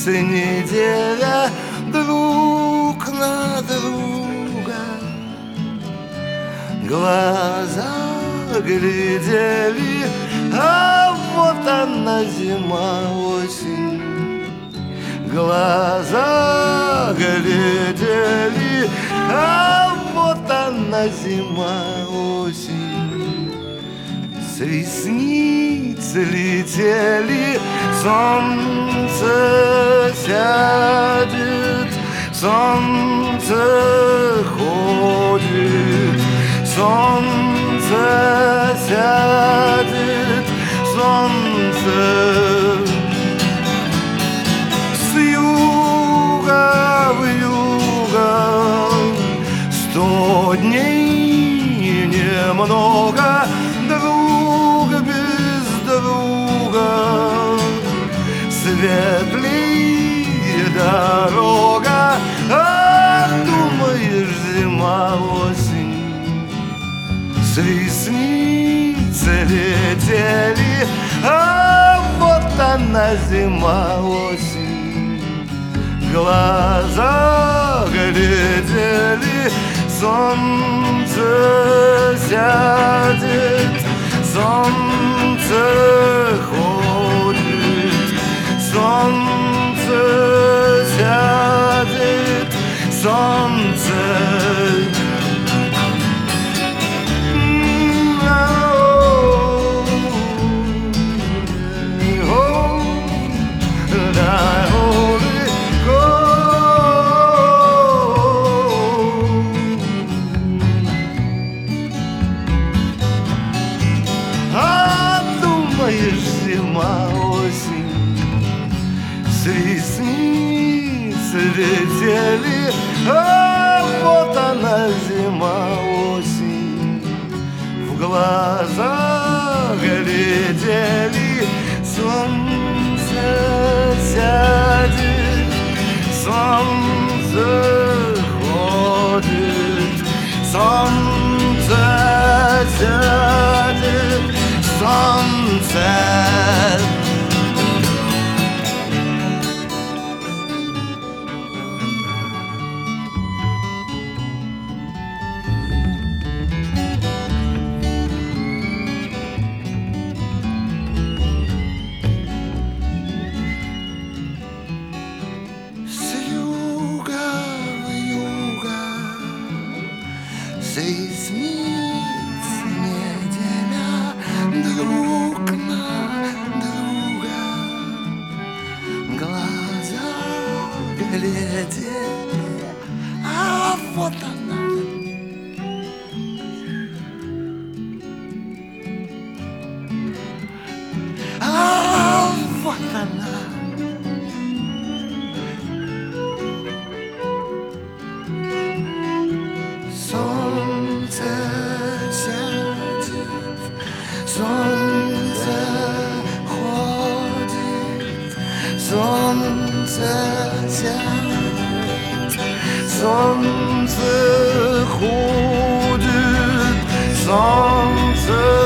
неделя друг на друга. Глаза глядели, а вот она зима, осень. Глаза глядели, а вот она зима, осень. С ресниц летели, солнце сядет, солнце ходит, солнце сядет, солнце. С юга в юго 100 дней немного, друг без друга. Светлее дорога, а думаешь, зима, осень. С ресниц летели, а вот она зима, осень. Глаза глядели, солнце сядет, солнце ходит, солнце сядет, солнце. Зима, осень, с ресниц летели, а вот она зима, осень. В глаза глядели, солнце сядет, солнце ходит, солнце сядет, солнце. С юга в юго, с ресниц неделя, друг на друга. Глаза глядели, а вот она. А вот она. Солнце сядет, солнце ходит, солнце сядет, солнце ходит, солнце.